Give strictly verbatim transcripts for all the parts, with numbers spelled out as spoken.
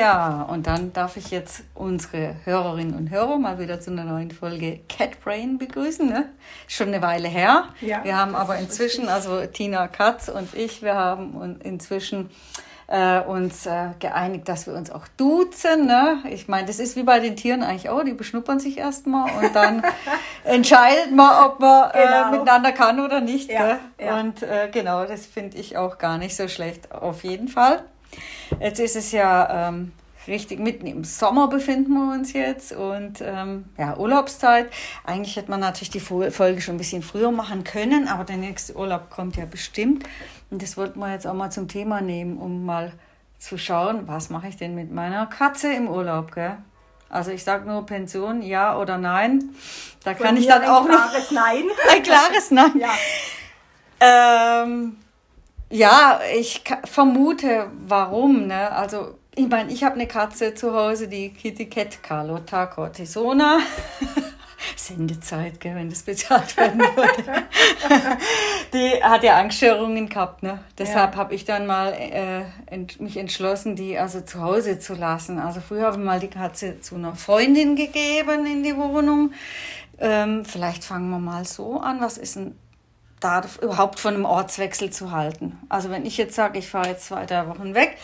Ja, und dann darf ich jetzt unsere Hörerinnen und Hörer mal wieder zu einer neuen Folge Cat Brain begrüßen. Ne? Schon eine Weile her. Ja, wir haben aber inzwischen, richtig. Also Tina Katz und ich, wir haben inzwischen äh, uns äh, geeinigt, dass wir uns auch duzen. Ne? Ich meine, das ist wie bei den Tieren eigentlich auch, die beschnuppern sich erstmal und dann entscheidet man, ob man genau. äh, miteinander kann oder nicht. Ja, ja. Und äh, genau, das finde ich auch gar nicht so schlecht, auf jeden Fall. Jetzt ist es ja ähm, richtig mitten im Sommer befinden wir uns jetzt und ähm, ja, Urlaubszeit. Eigentlich hätte man natürlich die Folge schon ein bisschen früher machen können, aber der nächste Urlaub kommt ja bestimmt. Und das wollten wir jetzt auch mal zum Thema nehmen, um mal zu schauen, was mache ich denn mit meiner Katze im Urlaub, gell? Also ich sage nur Pension, ja oder nein. Da Von kann ich dann auch noch... Ein klares Nein. Ein klares Nein. Ja. Ähm... Ja, ich vermute, warum, ne? Also, ich meine, ich habe eine Katze zu Hause, die Kitty Cat Carlotta Cortisona. Sendezeit, gell, wenn das bezahlt werden würde. Die hat ja Angststörungen gehabt, ne? Deshalb ja. habe ich dann mal äh, ent, mich entschlossen, die also zu Hause zu lassen. Also früher habe ich mal die Katze zu einer Freundin gegeben in die Wohnung. Ähm, vielleicht fangen wir mal so an. Was ist denn da überhaupt von einem Ortswechsel zu halten? Also wenn ich jetzt sage, ich fahre jetzt zwei, drei Wochen weg,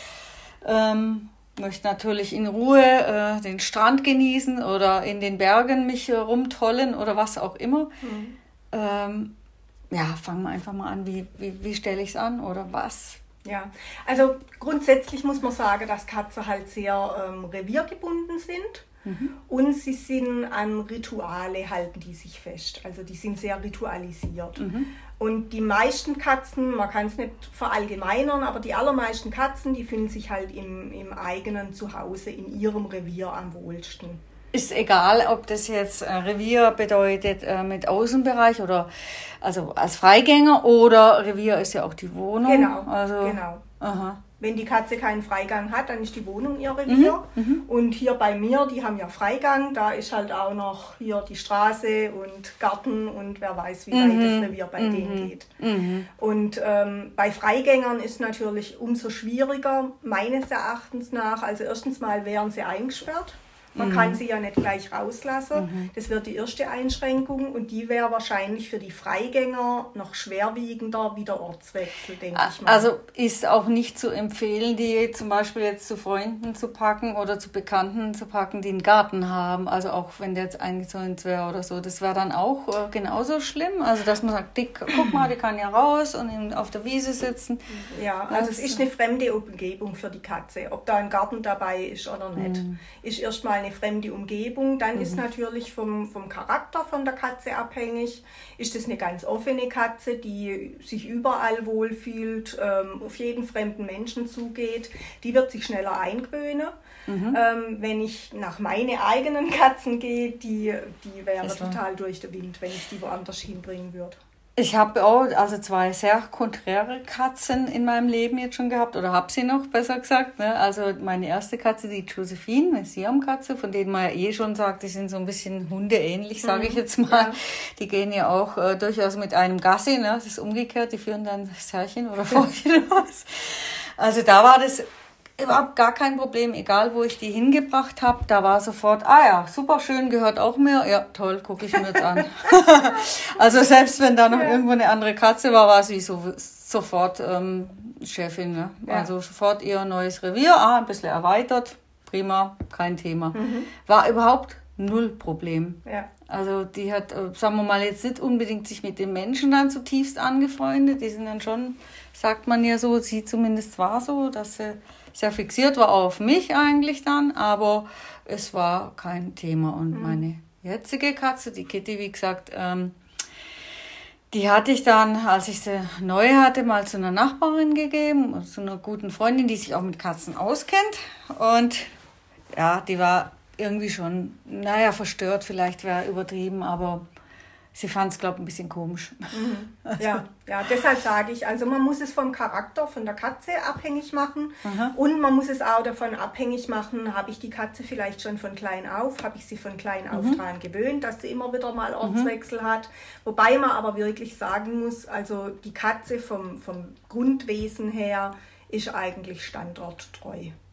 ähm, möchte natürlich in Ruhe äh, den Strand genießen oder in den Bergen mich äh, rumtollen oder was auch immer. Mhm. Ähm, ja, fangen wir einfach mal an, wie, wie, wie stelle ich es an oder was? Ja, also grundsätzlich muss man sagen, dass Katzen halt sehr ähm, reviergebunden sind. Mhm. Und sie sind an Rituale, halten die sich fest. Also die sind sehr ritualisiert. Mhm. Und die meisten Katzen, man kann es nicht verallgemeinern, aber die allermeisten Katzen, die fühlen sich halt im, im eigenen Zuhause, in ihrem Revier am wohlsten. Ist egal, ob das jetzt Revier bedeutet äh, mit Außenbereich oder also als Freigänger oder Revier ist ja auch die Wohnung. Genau, also, genau. Aha. Wenn die Katze keinen Freigang hat, dann ist die Wohnung ihr Revier. Mhm, und hier bei mir, die haben ja Freigang, da ist halt auch noch hier die Straße und Garten und wer weiß, wie weit mhm, das Revier bei mhm, denen geht. Mhm. Und ähm, bei Freigängern ist natürlich umso schwieriger, meines Erachtens nach. Also erstens mal wären sie eingesperrt. Man mhm. kann sie ja nicht gleich rauslassen. Mhm. Das wird die erste Einschränkung und die wäre wahrscheinlich für die Freigänger noch schwerwiegender wie der Ortswechsel, denke ich mal. Also ist auch nicht zu empfehlen, die zum Beispiel jetzt zu Freunden zu packen oder zu Bekannten zu packen, die einen Garten haben. Also auch wenn der jetzt eingezäunt wäre oder so. Das wäre dann auch äh, genauso schlimm. Also dass man sagt, die, guck mal, die kann ja raus und in, auf der Wiese sitzen. Ja, also das es ist eine fremde Umgebung für die Katze. Ob da ein Garten dabei ist oder nicht. Mhm. Ist erstmal eine fremde Umgebung. Dann mhm. ist natürlich vom, vom Charakter von der Katze abhängig. Ist das eine ganz offene Katze, die sich überall wohlfühlt, ähm, auf jeden fremden Menschen zugeht, die wird sich schneller eingewöhnen. Mhm. Ähm, wenn ich nach meinen eigenen Katzen gehe, die, die wäre total durch den Wind, wenn ich die woanders hinbringen würde. Ich habe auch also zwei sehr konträre Katzen in meinem Leben jetzt schon gehabt, oder habe sie noch, besser gesagt. Ne? Also meine erste Katze, die Josephine, eine Siamkatze, von denen man ja eh schon sagt, die sind so ein bisschen hundeähnlich, sage ich jetzt mal. Ja. Die gehen ja auch äh, durchaus mit einem Gassi, ne? Das ist umgekehrt, die führen dann das Herrchen oder Frauchen raus. Also da war das überhaupt gar kein Problem, egal wo ich die hingebracht habe, da war sofort, ah ja, super schön, gehört auch mir, ja toll, gucke ich mir jetzt an. Also selbst wenn da noch ja. irgendwo eine andere Katze war, war sie so, sofort ähm, Chefin, ne? Ja. Also sofort ihr neues Revier, ah, ein bisschen erweitert, prima, kein Thema. Mhm. War überhaupt null Problem. Ja. Also die hat, sagen wir mal, jetzt nicht unbedingt sich mit den Menschen dann zutiefst angefreundet, die sind dann schon, sagt man ja so, sie zumindest war so, dass sie sehr fixiert war auf mich eigentlich dann, aber es war kein Thema. Und mhm. meine jetzige Katze, die Kitty, wie gesagt, ähm, die hatte ich dann, als ich sie neu hatte, mal zu einer Nachbarin gegeben, zu einer guten Freundin, die sich auch mit Katzen auskennt. Und ja, die war irgendwie schon, naja, verstört, vielleicht wäre übertrieben, aber sie fand es, glaube ich, ein bisschen komisch. Mhm. Also. Ja, ja, deshalb sage ich, also man muss es vom Charakter von der Katze abhängig machen. Aha. Und man muss es auch davon abhängig machen, habe ich die Katze vielleicht schon von klein auf, habe ich sie von klein auf mhm. dran gewöhnt, dass sie immer wieder mal Ortswechsel mhm. hat. Wobei man aber wirklich sagen muss, also die Katze vom, vom Grundwesen her ist eigentlich standorttreu.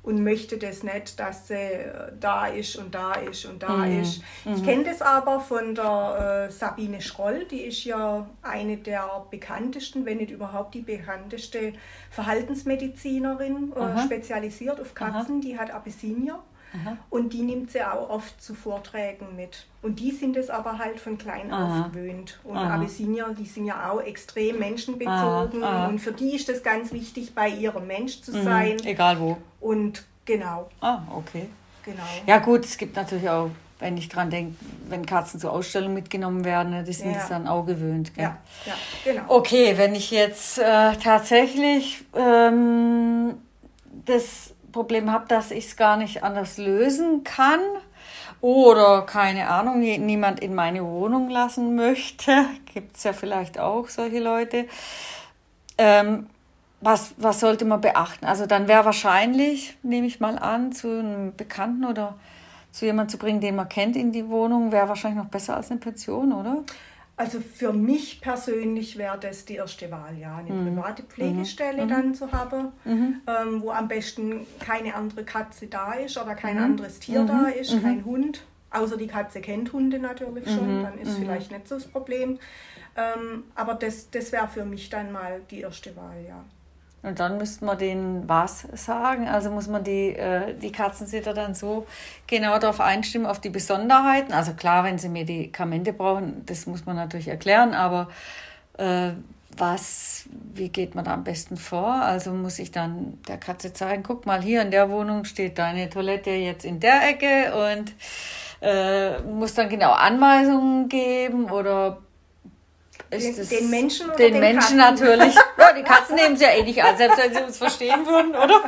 und möchte das nicht, dass sie da ist und da ist und da Mhm. ist. Ich Mhm. kenne das aber von der äh, Sabine Schroll, die ist ja eine der bekanntesten, wenn nicht überhaupt die bekannteste Verhaltensmedizinerin, äh, Aha. spezialisiert auf Katzen, die hat Abyssinier. Aha. Und die nimmt sie auch oft zu Vorträgen mit. Und die sind es aber halt von klein Aha. auf gewöhnt. Und Aha. Abyssinier, die sind ja auch extrem menschenbezogen. Aha. Aha. Und für die ist es ganz wichtig, bei ihrem Mensch zu Mhm. sein. Egal wo. Und genau, Ah, okay. genau. Ja gut, es gibt natürlich auch, wenn ich dran denke, wenn Katzen zur Ausstellung mitgenommen werden, ne, die sind Ja. das dann auch gewöhnt. Gell? Ja, ja, genau. Okay, wenn ich jetzt äh, tatsächlich ähm, das Problem habe, dass ich es gar nicht anders lösen kann oder, keine Ahnung, nie- niemand in meine Wohnung lassen möchte, gibt es ja vielleicht auch solche Leute, ähm, was, was sollte man beachten? Also dann wäre wahrscheinlich, nehme ich mal an, zu einem Bekannten oder zu jemandem zu bringen, den man kennt in die Wohnung, wäre wahrscheinlich noch besser als eine Pension, oder? Also für mich persönlich wäre das die erste Wahl, ja, eine Mhm. private Pflegestelle Mhm. dann zu haben, Mhm. ähm, wo am besten keine andere Katze da ist oder kein Mhm. anderes Tier Mhm. da ist, Mhm. kein Hund. Außer die Katze kennt Hunde natürlich schon, Mhm. dann ist Mhm. vielleicht nicht so das Problem. Ähm, aber das, das wäre für mich dann mal die erste Wahl, ja. Und dann müsste man denen was sagen. Also muss man die, äh, die Katzensitter dann so genau darauf einstimmen, auf die Besonderheiten. Also klar, wenn sie Medikamente brauchen, das muss man natürlich erklären, aber äh, was, wie geht man da am besten vor? Also muss ich dann der Katze zeigen, guck mal, hier in der Wohnung steht deine Toilette jetzt in der Ecke und äh, muss dann genau Anweisungen geben oder ist Den, das den Menschen oder den, den Menschen Katzen? natürlich. Ja, die Katzen nehmen es ja eh nicht an, selbst wenn sie uns verstehen würden, oder?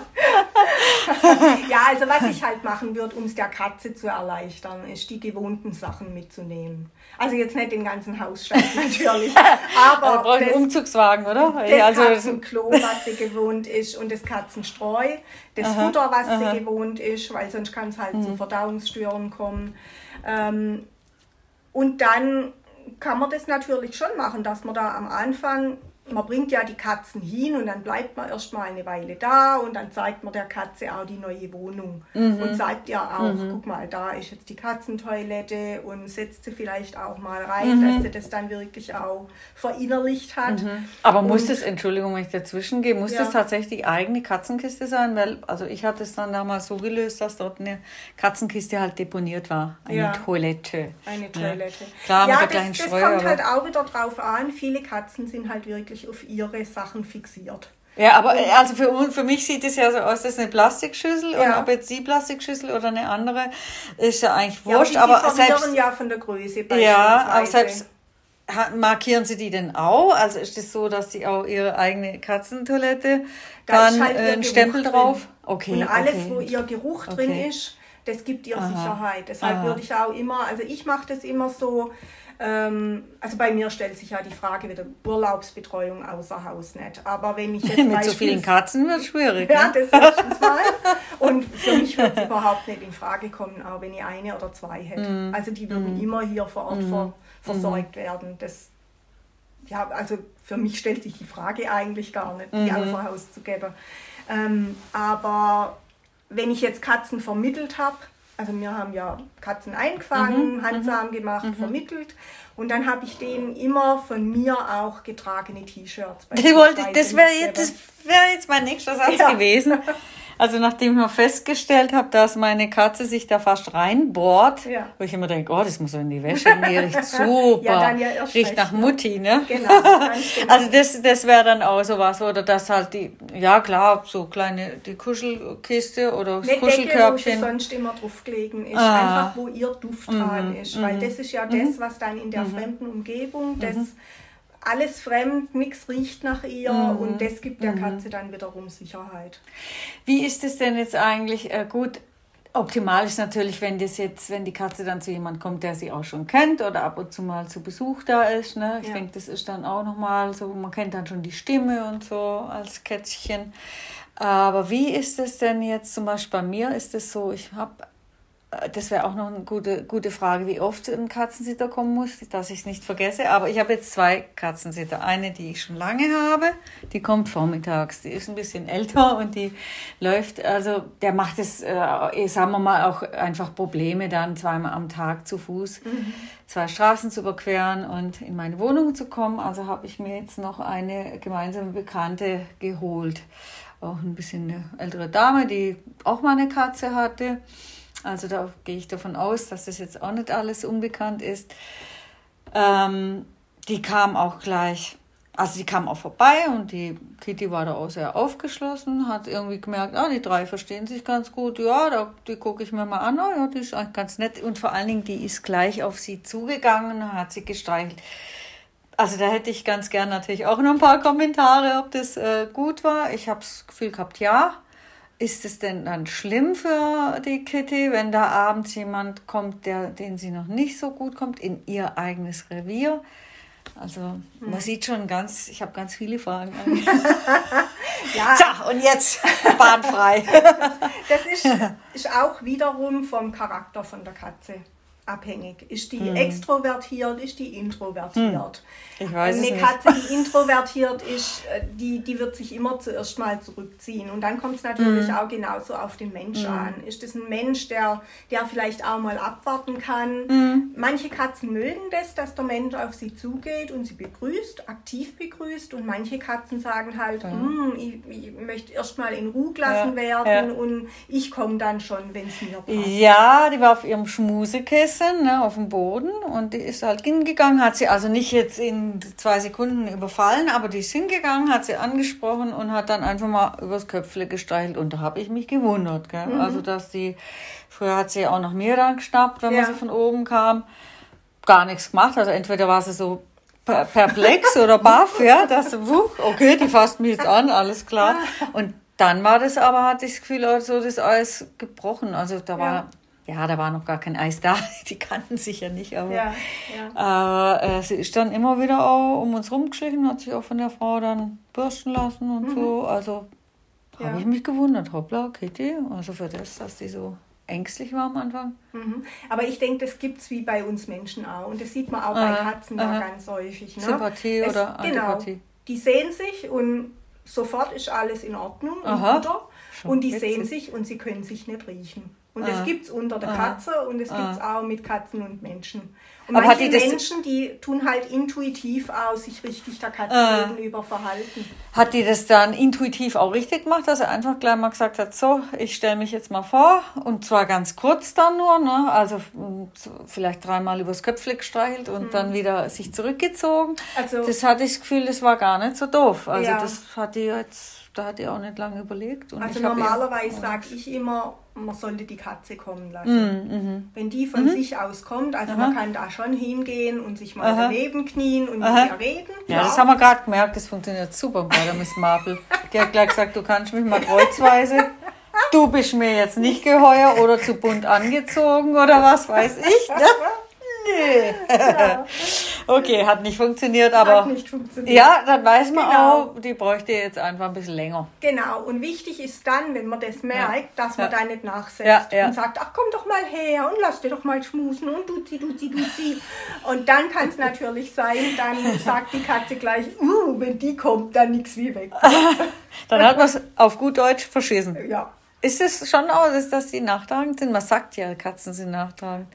Ja, also was ich halt machen würde, um es der Katze zu erleichtern, ist die gewohnten Sachen mitzunehmen. Also jetzt nicht den ganzen Hausstand natürlich, aber Wir brauchen einen das, Umzugswagen, oder? das Ja, also, Katzenklo, was sie gewohnt ist, und das Katzenstreu, das Aha, Futter, was aha. sie gewohnt ist, weil sonst kann es halt zu Verdauungsstörungen kommen. Ähm, und dann kann man das natürlich schon machen, dass man da am Anfang, man bringt ja die Katzen hin und dann bleibt man erst mal eine Weile da und dann zeigt man der Katze auch die neue Wohnung und sagt ja auch, guck mal, da ist jetzt die Katzentoilette und setzt sie vielleicht auch mal rein, dass sie das dann wirklich auch verinnerlicht hat. aber muss Und- das, Entschuldigung, wenn ich dazwischen gehe, muss Ja. das tatsächlich die eigene Katzenkiste sein? Weil, also ich hatte es dann damals so gelöst, dass dort eine Katzenkiste halt deponiert war. Eine Ja. Toilette. Eine Toilette. Klar, mit ja, der das, kleinen das Streu, kommt aber- halt auch wieder drauf an. Viele Katzen sind halt wirklich auf ihre Sachen fixiert. Ja, aber äh, also für, uns- für mich sieht es ja so aus, das ist eine Plastikschüssel Ja. und ob jetzt die Plastikschüssel oder eine andere, ist ja eigentlich Ja, wurscht. die aber differieren selbst, ja von der Größe ja, aber beispielsweise. selbst ha- markieren sie die denn auch? Also ist es so, dass sie auch ihre eigene Katzentoilette Da dann ist halt äh, ihr einen Geruch Stempel drin. drauf? Okay. Und alles, okay. wo ihr Geruch drin Okay. ist, das gibt ihr Aha. Sicherheit. Deshalb Aha. würde ich auch immer, also ich mache das immer so, ähm, also bei mir stellt sich ja die Frage wieder Urlaubsbetreuung außer Haus nicht. Aber wenn ich jetzt Mit so vielen beispielsweise- Katzen wird es schwierig. Ja, ne? das erstens mal. Und für mich würde es überhaupt nicht in Frage kommen, auch wenn ich eine oder zwei hätte. Mhm. Also die würden immer hier vor Ort ver versorgt werden. Das, ja, also für mich stellt sich die Frage eigentlich gar nicht, die außer Haus zu geben. Ähm, aber wenn ich jetzt Katzen vermittelt habe, also wir haben ja Katzen eingefangen, handsam gemacht, vermittelt. Und dann habe ich denen immer von mir auch getragene T-Shirts. Ich wollte, beispielsweise das wäre jetzt, mitgegeben. das wär jetzt mein nächster Satz Ja. gewesen. Also nachdem ich mal festgestellt habe, dass meine Katze sich da fast reinbohrt, Ja. wo ich immer denke, oh, das muss so in die Wäsche, nee, riecht super, Ja, dann ja erst riecht recht, nach ne? Mutti, ne? Genau, ganz genau. Also das, das wäre dann auch sowas, oder dass halt die, ja klar, so kleine, die Kuschelkiste oder das Nicht Decke, wo sie Kuschelkörbchen. sonst immer drauf gelegen ist, Ah. einfach wo ihr Duft dran ist. Weil das ist ja das, was dann in der fremden Umgebung, das alles fremd, nichts riecht nach ihr und das gibt der Katze dann wiederum Sicherheit. Wie ist es denn jetzt eigentlich, äh, gut, optimal ist natürlich, wenn das jetzt, wenn die Katze dann zu jemand kommt, der sie auch schon kennt oder ab und zu mal zu Besuch da ist, ne? Ich Ja. denke, das ist dann auch nochmal so, man kennt dann schon die Stimme und so als Kätzchen. Aber wie ist es denn jetzt zum Beispiel bei mir? Ist es so, ich habe das wäre auch noch eine gute, gute Frage, wie oft ein Katzensitter kommen muss, dass ich es nicht vergesse. Aber ich habe jetzt zwei Katzensitter. Eine, die ich schon lange habe, die kommt vormittags. Die ist ein bisschen älter und die läuft, also der macht es, äh, sagen wir mal, auch einfach Probleme, dann zweimal am Tag zu Fuß mhm. zwei Straßen zu überqueren und in meine Wohnung zu kommen. Also habe ich mir jetzt noch eine gemeinsame Bekannte geholt. Auch ein bisschen eine ältere Dame, die auch mal eine Katze hatte. Also da gehe ich davon aus, dass das jetzt auch nicht alles unbekannt ist. Ähm, die kam auch gleich, also die kam auch vorbei und die Kitty war da auch sehr aufgeschlossen, hat irgendwie gemerkt, ah, die drei verstehen sich ganz gut. Ja, da, die gucke ich mir mal an, oh, ja, die ist eigentlich ganz nett. Und vor allen Dingen, die ist gleich auf sie zugegangen, hat sie gestreichelt. Also da hätte ich ganz gern natürlich auch noch ein paar Kommentare, ob das äh, gut war. Ich habe das Gefühl gehabt, ja. Ist es denn dann schlimm für die Kitty, wenn da abends jemand kommt, der, den sie noch nicht so gut kommt, in ihr eigenes Revier? Also hm. man sieht schon ganz, ich habe ganz viele Fragen. Ja. So, und jetzt bahnfrei. Das ist, ist auch wiederum vom Charakter von der Katze abhängig. Ist die hm. extrovertiert, ist die introvertiert? Hm. Ich weiß Eine es Katze, nicht. die introvertiert ist, die, die wird sich immer zuerst mal zurückziehen. Und dann kommt es natürlich hm. auch genauso auf den Mensch hm. an. Ist das ein Mensch, der, der vielleicht auch mal abwarten kann? Hm. Manche Katzen mögen das, dass der Mensch auf sie zugeht und sie begrüßt, aktiv begrüßt. Und manche Katzen sagen halt, hm. ich, ich möchte erst mal in Ruhe gelassen ja. werden ja. und ich komme dann schon, wenn es mir passt. Ja, die war auf ihrem Schmusekissen, ne, auf dem Boden und die ist halt hingegangen, hat sie also nicht jetzt in zwei Sekunden überfallen, aber die ist hingegangen, hat sie angesprochen und hat dann einfach mal übers Köpfle gestreichelt und da habe ich mich gewundert, gell? Mhm. Also dass die, früher hat sie auch nach mir dann geschnappt, wenn ja. man sie von oben kam, gar nichts gemacht, also entweder war sie so per- perplex oder baff, ja, dass wuch, okay, die fasst mich jetzt an, alles klar und dann war das aber, hatte ich das Gefühl, also das Eis gebrochen, also da war ja. Ja, da war noch gar kein Eis da, die kannten sich ja nicht, aber ja, ja. Äh, sie ist dann immer wieder auch um uns rumgeschlichen, hat sich auch von der Frau dann bürsten lassen und mhm. so, also ja. habe ich mich gewundert, hoppla, Kitty, also für das, dass die so ängstlich war am Anfang. Mhm. Aber ich denke, das gibt es wie bei uns Menschen auch und das sieht man auch äh, bei Katzen äh, ganz häufig. Ne? Sympathie es, oder Antipathie. Genau, die sehen sich und sofort ist alles in Ordnung und guter und die witzig. Sehen sich und sie können sich nicht riechen. Und das ah. gibt es unter der Katze ah. und das gibt es auch mit Katzen und Menschen. Und aber manche die Menschen, die tun halt intuitiv auch sich richtig der Katze ah. gegenüber verhalten. Hat die das dann intuitiv auch richtig gemacht, dass er einfach gleich mal gesagt hat, so, ich stelle mich jetzt mal vor und zwar ganz kurz dann nur, ne? Also vielleicht dreimal übers Köpfle gestreichelt und hm. dann wieder sich zurückgezogen. Also, das hatte ich das Gefühl, das war gar nicht so doof. Also ja. das hat die jetzt, da hat die auch nicht lange überlegt. Und also normalerweise sage ich immer, man sollte die Katze kommen lassen. Mm, Wenn die von mm. sich aus kommt, also Aha. man kann da schon hingehen und sich mal Aha. daneben knien und Aha. mit ihr reden. Ja, ja, das haben wir gerade gemerkt, das funktioniert super bei der Miss Marple. Die hat gleich gesagt, du kannst mich mal kreuzweise, du bist mir jetzt nicht geheuer oder zu bunt angezogen oder was weiß ich. Ne? Nee. Ja. Okay, hat nicht funktioniert, aber hat nicht funktioniert. Ja, dann weiß man genau. auch, die bräuchte jetzt einfach ein bisschen länger. Genau, und wichtig ist dann, wenn man das merkt, ja. dass man ja. da nicht nachsetzt ja, ja. und sagt, ach komm doch mal her und lass dir doch mal schmusen und duzi, duzi, duzi. Und dann kann es natürlich sein, dann sagt die Katze gleich, uh, wenn die kommt, dann nix wie weg. Dann hat man es auf gut Deutsch verschissen. Ja. Ist es schon auch, dass die nachtragend sind? Man sagt ja, Katzen sind nachtragend.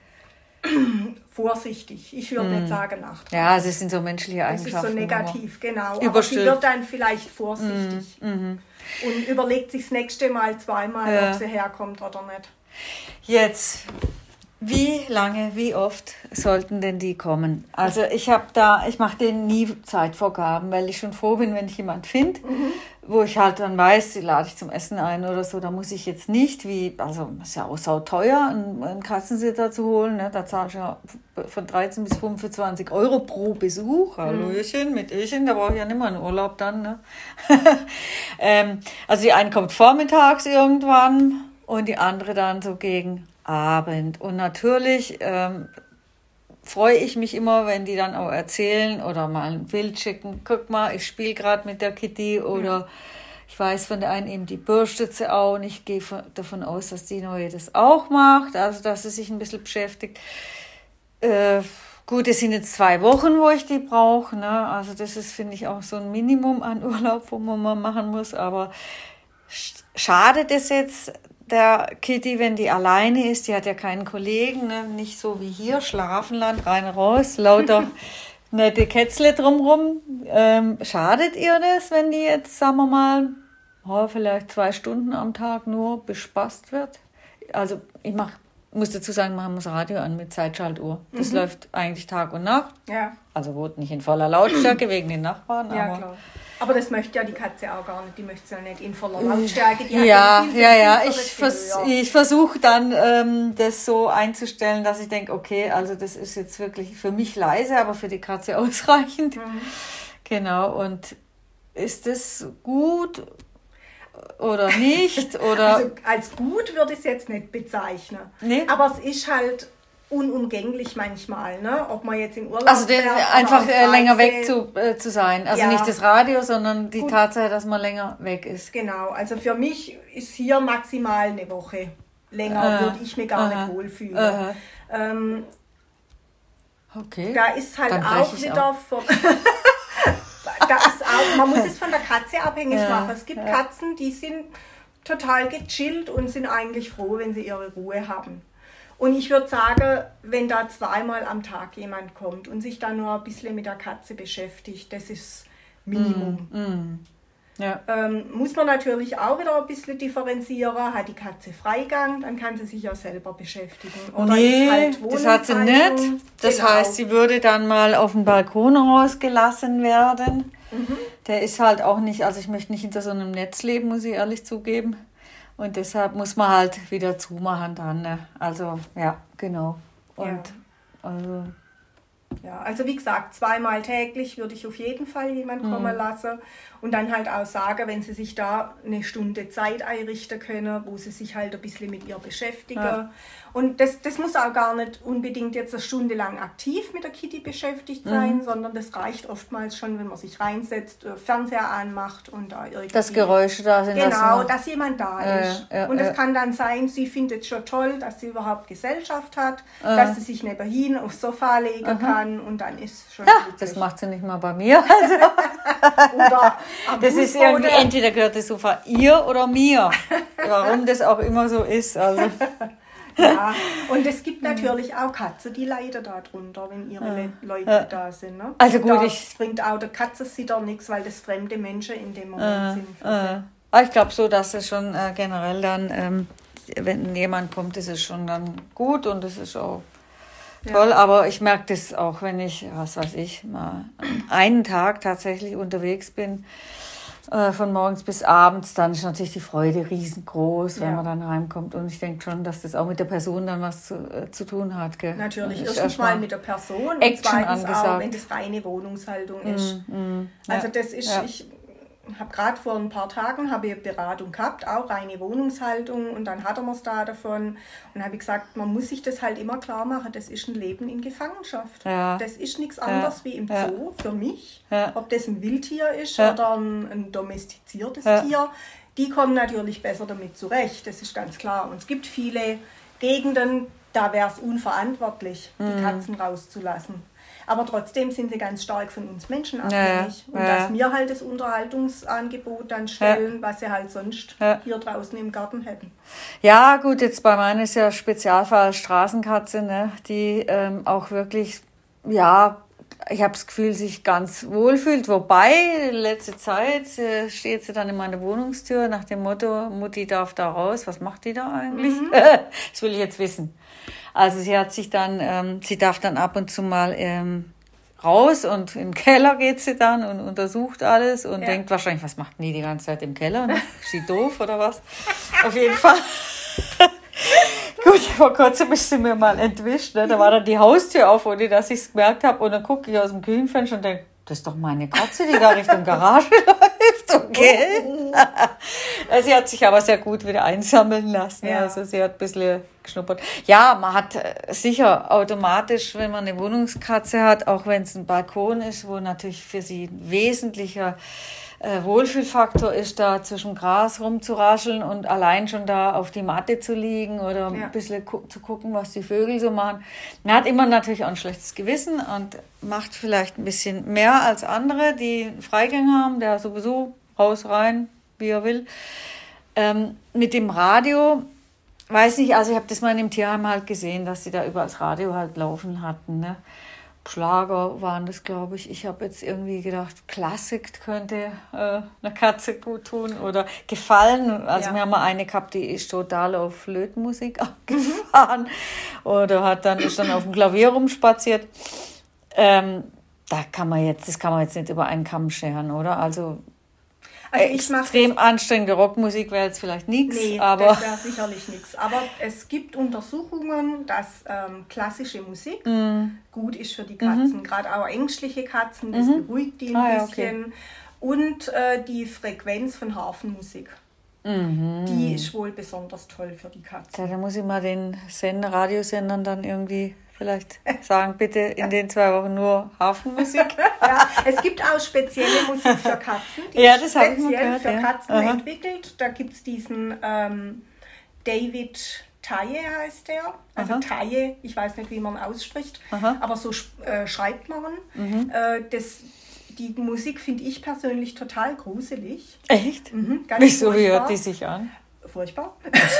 Vorsichtig, ich würde mm. nicht sagen nachtragend. Ja, sie sind so menschliche Eigenschaften. Das ist so negativ, genau. Aber sie wird dann vielleicht vorsichtig mm. mm. und überlegt sich das nächste Mal zweimal, ja. ob sie herkommt oder nicht. Jetzt, wie lange, wie oft sollten denn die kommen? Also ich habe da, ich mache denen nie Zeitvorgaben, weil ich schon froh bin, wenn ich jemanden finde, mhm. wo ich halt dann weiß, die lade ich zum Essen ein oder so, da muss ich jetzt nicht, wie, also ist ja auch sauteuer, einen, einen Katzensitter zu holen, ne? Da zahle ich ja von dreizehn bis fünfundzwanzig Euro pro Besuch, Hallöchen, mit Öchen, da brauche ich ja nicht mal einen Urlaub dann. Ne? ähm, also die eine kommt vormittags irgendwann und die andere dann so gegen Abend. Und natürlich ähm, freue ich mich immer, wenn die dann auch erzählen oder mal ein Bild schicken. Guck mal, ich spiele gerade mit der Kitty oder Ich weiß von der einen eben, die bürstet sie auch und ich gehe von, davon aus, dass die neue das auch macht, also dass sie sich ein bisschen beschäftigt. Äh, gut, es sind jetzt zwei Wochen, wo ich die brauche, ne? Also das ist, finde ich, auch so ein Minimum an Urlaub, wo man mal machen muss, aber schadet es jetzt der Kitty, wenn die alleine ist, die hat ja keinen Kollegen, ne? Nicht so wie hier, Schlafenland, rein raus, lauter nette Kätzle drumrum. Ähm, schadet ihr das, wenn die jetzt, sagen wir mal, oh, vielleicht zwei Stunden am Tag nur bespaßt wird? Also ich mach, muss dazu sagen, machen wir das Radio an mit Zeitschaltuhr. Das mhm. läuft eigentlich Tag und Nacht. Ja. Also gut, nicht in voller Lautstärke wegen den Nachbarn. Ja, aber klar. Aber das möchte ja die Katze auch gar nicht. Die möchte es ja nicht in voller Lautstärke. Die ja, ja, ja. Ich, vers- ich versuche dann, ähm, das so einzustellen, dass ich denke, okay, also das ist jetzt wirklich für mich leise, aber für die Katze ausreichend. Mhm. Genau. Und ist das gut oder nicht? Oder? Also als gut würde ich es jetzt nicht bezeichnen. Nee? Aber es ist halt unumgänglich manchmal, ne? Ob man jetzt in Urlaub also den, einfach äh, länger weg zu, äh, zu sein. Also ja. Nicht das Radio, sondern die Gut. Tatsache, dass man länger weg ist. Genau, also für mich ist hier maximal eine Woche. Länger äh, würde ich mir gar äh, nicht wohlfühlen. Äh, ähm, okay. Da ist halt auch wieder von da ist auch, man muss es von der Katze abhängig ja, machen. Es gibt ja. Katzen, die sind total gechillt und sind eigentlich froh, wenn sie ihre Ruhe haben. Und ich würde sagen, wenn da zweimal am Tag jemand kommt und sich dann nur ein bisschen mit der Katze beschäftigt, das ist Minimum. Mm, mm. Ja. Ähm, muss man natürlich auch wieder ein bisschen differenzieren. Hat die Katze Freigang, dann kann sie sich ja selber beschäftigen. Oder nee, ist halt das hat sie nicht. Das genau. heißt, sie würde dann mal auf den Balkon rausgelassen werden. Mhm. Der ist halt auch nicht, also ich möchte nicht hinter so einem Netz leben, muss ich ehrlich zugeben. Und deshalb muss man halt wieder zumachen dann. Ne? Also, ja, genau. Und ja. also. Ja, also wie gesagt, zweimal täglich würde ich auf jeden Fall jemanden kommen mhm. lassen. Und dann halt auch sagen, wenn sie sich da eine Stunde Zeit einrichten können, wo sie sich halt ein bisschen mit ihr beschäftigen. Ja. Und das, das muss auch gar nicht unbedingt jetzt eine Stunde lang aktiv mit der Kitty beschäftigt sein, mhm. sondern das reicht oftmals schon, wenn man sich reinsetzt, Fernseher anmacht und da irgendwie... Das Geräusche da sind. Genau, dass jemand da äh, ist. Äh, und es äh. kann dann sein, sie findet es schon toll, dass sie überhaupt Gesellschaft hat, äh. dass sie sich nebenhin aufs Sofa legen Aha. kann und dann ist schon ja, das macht sie nicht mal bei mir. Also. Oder am das ist irgendwie, entweder gehört das Sofa ihr oder mir. Warum das auch immer so ist. Also. Ja, und es gibt natürlich auch Katzen, die leiden darunter, wenn ihre ja. Leute ja. da sind. Ne? Also gut, da ich bringt auch der Katzensitter nichts, weil das fremde Menschen in dem Moment äh, sind. Äh. Aber ich glaube so, dass es schon äh, generell dann, ähm, wenn jemand kommt, ist es schon dann gut und es ist auch toll. Ja. Aber ich merke das auch, wenn ich, was weiß ich, mal einen Tag tatsächlich unterwegs bin, von morgens bis abends, dann ist natürlich die Freude riesengroß, wenn ja. man dann heimkommt. Und ich denke schon, dass das auch mit der Person dann was zu, äh, zu tun hat. Gell? Natürlich, erstens mal mit der Person und Action zweitens angesagt. auch, wenn das reine Wohnungshaltung ist. Mm, mm, also ja. das ist, ja. ich habe gerade vor ein paar Tagen habe ich eine Beratung gehabt, auch reine Wohnungshaltung und dann hatten wir es da davon und habe ich gesagt, man muss sich das halt immer klar machen, das ist ein Leben in Gefangenschaft. Ja. Das ist nichts anderes ja. wie im Zoo ja. für mich, ja. ob das ein Wildtier ist ja. oder ein, ein domestiziertes ja. Tier, die kommen natürlich besser damit zurecht, das ist ganz klar. Und es gibt viele Gegenden, da wäre es unverantwortlich, mhm. die Katzen rauszulassen. Aber trotzdem sind sie ganz stark von uns Menschen abhängig. Ja, und ja. dass wir halt das Unterhaltungsangebot dann stellen, ja. was sie halt sonst ja. hier draußen im Garten hätten. Ja, gut, jetzt bei meiner ist ja Spezialfall Straßenkatze, ne, die ähm, auch wirklich, ja, ich habe das Gefühl, sich ganz wohl fühlt. Wobei, letzte Zeit äh, steht sie dann in meiner Wohnungstür nach dem Motto, Mutti darf da raus. Was macht die da eigentlich? Mhm. Das will ich jetzt wissen. Also sie hat sich dann, ähm, sie darf dann ab und zu mal ähm, raus und in den Keller geht sie dann und untersucht alles und ja. denkt wahrscheinlich, was macht die die ganze Zeit im Keller? Ne? Ist sie doof oder was? Auf jeden Fall. Gut, vor kurzem ist sie mir mal entwischt. Ne? Da war dann die Haustür auf, ohne dass ich es gemerkt habe. Und dann gucke ich aus dem Küchenfenster und denke, das ist doch meine Katze, die da Richtung Garage läuft. Okay. Sie hat sich aber sehr gut wieder einsammeln lassen. Ja. Also sie hat ein bisschen geschnuppert. Ja, man hat sicher automatisch, wenn man eine Wohnungskatze hat, auch wenn es ein Balkon ist, wo natürlich für sie ein wesentlicher äh, Wohlfühlfaktor ist, da zwischen Gras rumzurascheln und allein schon da auf die Matte zu liegen oder ja. ein bisschen gu- zu gucken, was die Vögel so machen. Man hat immer natürlich auch ein schlechtes Gewissen und macht vielleicht ein bisschen mehr als andere, die einen Freigang haben, der sowieso raus, rein, wie er will. Ähm, mit dem Radio, weiß nicht, also ich habe das mal in dem Tierheim halt gesehen, dass sie da überall das Radio halt laufen hatten, ne? Schlager waren das, glaube ich. Ich habe jetzt irgendwie gedacht, Klassik könnte äh, einer Katze gut tun oder gefallen. Also ja. wir haben mal eine gehabt, die ist total auf Flötenmusik abgefahren oder hat dann, ist dann auf dem Klavier rumspaziert. Ähm, da kann man jetzt, das kann man jetzt nicht über einen Kamm scheren, oder? Also, also ich extrem anstrengende Rockmusik wäre jetzt vielleicht nichts. Nee, aber das wäre sicherlich nichts. Aber es gibt Untersuchungen, dass ähm, klassische Musik mm. gut ist für die Katzen. Mhm. Gerade auch ängstliche Katzen, das mhm. beruhigt die ein ah, bisschen. Okay. Und äh, die Frequenz von Harfenmusik. Mhm. Die ist wohl besonders toll für die Katzen. Ja, da muss ich mal den Sender, Radiosendern dann irgendwie vielleicht sagen, bitte in den zwei Wochen nur Hafenmusik. Ja, es gibt auch spezielle Musik für Katzen, die ja, das speziell gehört, für ja. Katzen Aha. entwickelt. Da gibt es diesen ähm, David Taye heißt der. Also Aha. Taye, ich weiß nicht, wie man ausspricht, Aha. aber so äh, schreibt man. Mhm. Äh, das, die Musik finde ich persönlich total gruselig. Echt? Mhm, ganz Wieso, wie hört die sich an? Furchtbar.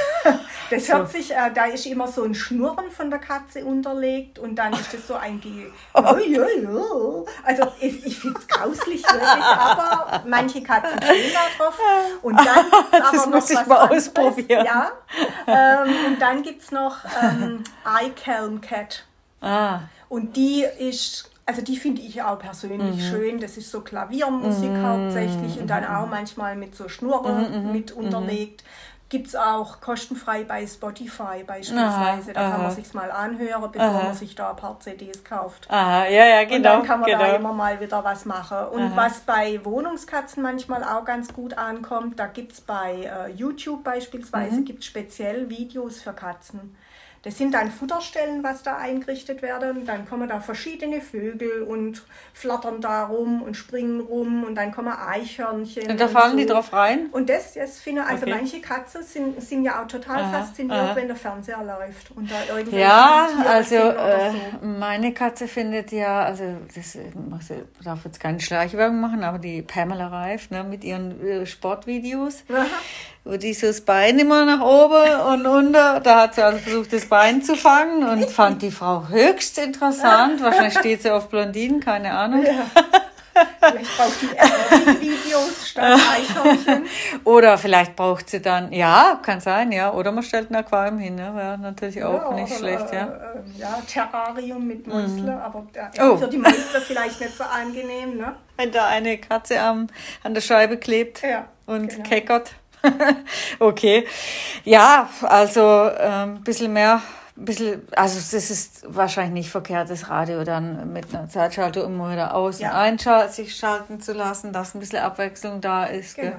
Das hört so. sich, äh, da ist immer so ein Schnurren von der Katze unterlegt und dann ist das so ein Ge... Oh, ja, ja. Also ich, ich finde es grauslich wirklich, aber manche Katzen stehen da drauf. Und dann das aber muss noch ich was mal anderes. Ausprobieren. Ja. Ähm, und dann gibt es noch ähm, I-Calm Cat. Ah. Und die ist... Also die finde ich auch persönlich mhm. schön. Das ist so Klaviermusik mhm. hauptsächlich und dann auch manchmal mit so Schnurren mhm. mit unterlegt. Gibt es auch kostenfrei bei Spotify beispielsweise. Aha, da kann aha. man sich mal anhören, bevor aha. man sich da ein paar C Ds kauft. Aha, ja, ja, genau. Und dann kann man genau. da immer mal wieder was machen. Und aha. was bei Wohnungskatzen manchmal auch ganz gut ankommt, da gibt es bei äh, YouTube beispielsweise mhm. gibt's speziell Videos für Katzen. Das sind dann Futterstellen, was da eingerichtet werden. Dann kommen da verschiedene Vögel und flattern da rum und springen rum. Und dann kommen Eichhörnchen. Und da fallen und so. die drauf rein? Und das, das finde also okay. manche Katzen sind, sind ja auch total aha, fasziniert, aha. wenn der Fernseher läuft. Und da irgendwelche ja, Tiere also sind oder äh, so. Meine Katze findet ja, also das ich darf jetzt keine Schleichwerbung machen, aber die Pamela Reif, ne, mit ihren äh, Sportvideos. Aha. Wo die so das Bein immer nach oben und unter, da hat sie also versucht, das Bein zu fangen und fand die Frau höchst interessant. Wahrscheinlich steht sie auf Blondinen, keine Ahnung. Ja. Vielleicht braucht die Aerobic-Videos statt Eichhörnchen. Oder vielleicht braucht sie dann, ja, kann sein, ja. Oder man stellt ein Aquarium hin, ne? Wäre natürlich auch ja, nicht oder, schlecht, ja. Äh, ja, Terrarium mit Mäusle, mhm. aber ja, oh. für die Mäusle vielleicht nicht so angenehm, ne? Wenn da eine Katze am, an der Scheibe klebt ja, und genau. keckert. Okay, ja, also ein ähm, bisschen mehr, bisschen, also das ist wahrscheinlich nicht verkehrt, das Radio dann mit einer Zeitschaltung immer wieder aus- ja. und einschalten, sich schalten zu lassen, dass ein bisschen Abwechslung da ist. Genau.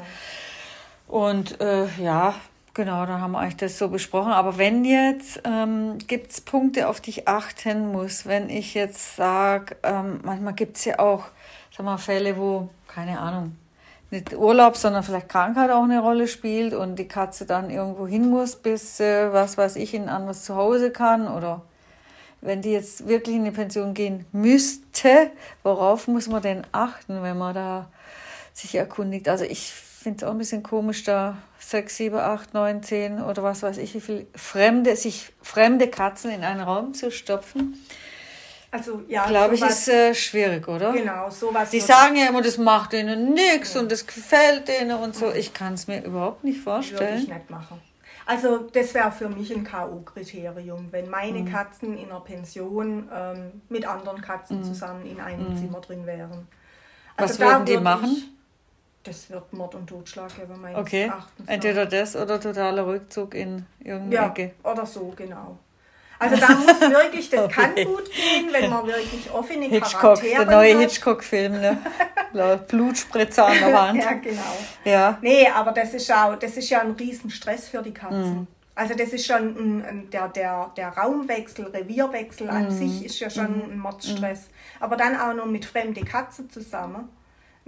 Und äh, ja, genau, dann haben wir eigentlich das so besprochen. Aber wenn jetzt, ähm, gibt es Punkte, auf die ich achten muss, wenn ich jetzt sage, ähm, manchmal gibt es ja auch, sag mal, Fälle, wo, keine Ahnung, nicht Urlaub, sondern vielleicht Krankheit auch eine Rolle spielt und die Katze dann irgendwo hin muss, bis, äh, was weiß ich, in ein anderes Zuhause kann. Oder wenn die jetzt wirklich in die Pension gehen müsste, worauf muss man denn achten, wenn man da sich erkundigt? Also ich finde es auch ein bisschen komisch, da sechs, sieben, acht, neun, zehn oder was weiß ich, wie viel fremde, sich fremde Katzen in einen Raum zu stopfen. Also, ja, glaube ich, ist äh, schwierig, oder? Genau, sowas. Die sagen ja immer, das macht denen nichts ja. und das gefällt denen und so. Ich kann es mir überhaupt nicht vorstellen. Würde ich nicht machen. Also das wäre für mich ein K O-Kriterium, wenn meine mhm. Katzen in einer Pension ähm, mit anderen Katzen mhm. zusammen in einem mhm. Zimmer drin wären. Also was würden die machen? Ich, das wird Mord und Totschlag geben, meines okay. Erachtens. Entweder das oder totaler Rückzug in irgendeine ja, Ecke. Oder so, genau. Also da muss wirklich, das kann okay. gut gehen, wenn man wirklich offene Hitchcock, Charaktere der neue hat. Hitchcock-Film, ne? Blutspritzer an der Wand. Ja, genau. Ja. Nee, aber das ist, auch, das ist ja ein Riesenstress für die Katzen. Mm. Also das ist schon ein, ein, der, der, der Raumwechsel, Revierwechsel mm. an sich ist ja schon mm. ein Mordstress. Mm. Aber dann auch noch mit fremden Katzen zusammen.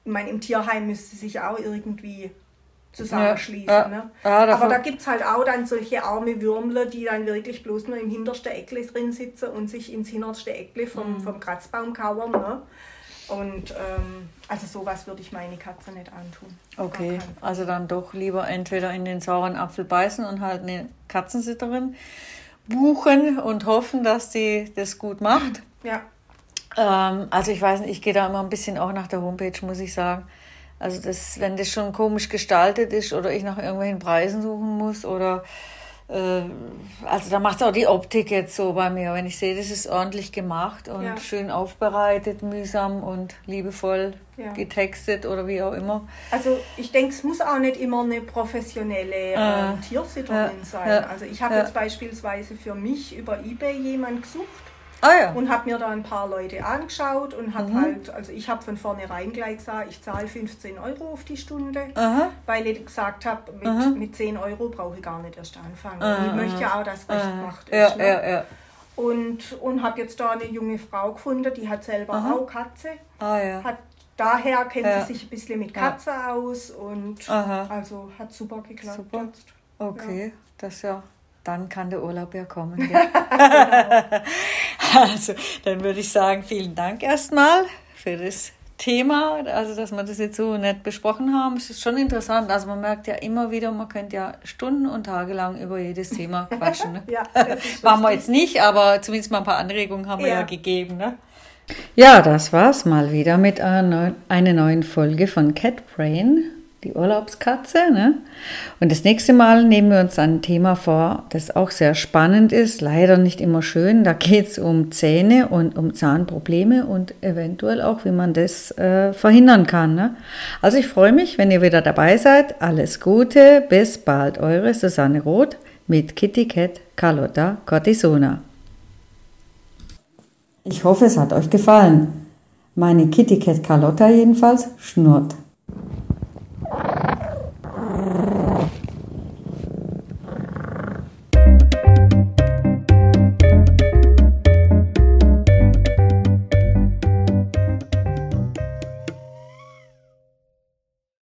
ich meine, im Tierheim müsste sich auch irgendwie zusammenschließen. Ja, ne? ja, Aber da gibt es halt auch dann solche arme Würmler, die dann wirklich bloß nur im hintersten Eckle drin sitzen und sich ins hinterste Eckle vom, mhm. vom Kratzbaum kauern. Ne? Und ähm, also sowas würde ich meine Katze nicht antun. Okay, also dann doch lieber entweder in den sauren Apfel beißen und halt eine Katzensitterin buchen und hoffen, dass die das gut macht. Ja. Ähm, also ich weiß nicht, ich gehe da immer ein bisschen auch nach der Homepage, muss ich sagen. Also das, wenn das schon komisch gestaltet ist oder ich nach irgendwelchen Preisen suchen muss oder äh, also da macht es auch die Optik jetzt so bei mir. Wenn ich sehe, das ist ordentlich gemacht und ja. schön aufbereitet, mühsam und liebevoll ja. getextet oder wie auch immer. Also ich denke, es muss auch nicht immer eine professionelle äh, äh, Tiersitterin ja, sein. Ja, also ich habe ja. jetzt beispielsweise für mich über eBay jemanden gesucht. Ah, ja. Und habe mir da ein paar Leute angeschaut und habe mhm. halt, also ich habe von vornherein gleich gesagt, ich zahle fünfzehn Euro auf die Stunde, Aha. weil ich gesagt habe, mit, mit zehn Euro brauche ich gar nicht erst anfangen. Aha. Und ich möchte ja auch, dass es recht gemacht ist. Ja, ne? ja, ja. Und, und habe jetzt da eine junge Frau gefunden, die hat selber Aha. auch Katze. Ah, ja. Hat, daher kennt ja. sie sich ein bisschen mit Katze ja. aus und Aha. also hat super geklappt. Super. Jetzt. Okay, ja. das ja. Dann kann der Urlaub ja kommen. Genau. Also, dann würde ich sagen, vielen Dank erstmal für das Thema, also dass wir das jetzt so nett besprochen haben. Es ist schon interessant, also man merkt ja immer wieder, man könnte ja Stunden und Tage lang über jedes Thema quatschen. Ne? Ja, das ist machen wir jetzt nicht, aber zumindest mal ein paar Anregungen haben wir ja, ja gegeben. Ne? Ja, das war's mal wieder mit einer neuen Folge von Cat Brain. Die Urlaubskatze, ne? Und das nächste Mal nehmen wir uns ein Thema vor, das auch sehr spannend ist, leider nicht immer schön. Da geht es um Zähne und um Zahnprobleme und eventuell auch, wie man das äh, verhindern kann. Ne? Also ich freue mich, wenn ihr wieder dabei seid. Alles Gute, bis bald, eure Susanne Roth mit Kitty Cat Carlotta Cortisona. Ich hoffe, es hat euch gefallen. Meine Kitty Cat Carlotta jedenfalls schnurrt.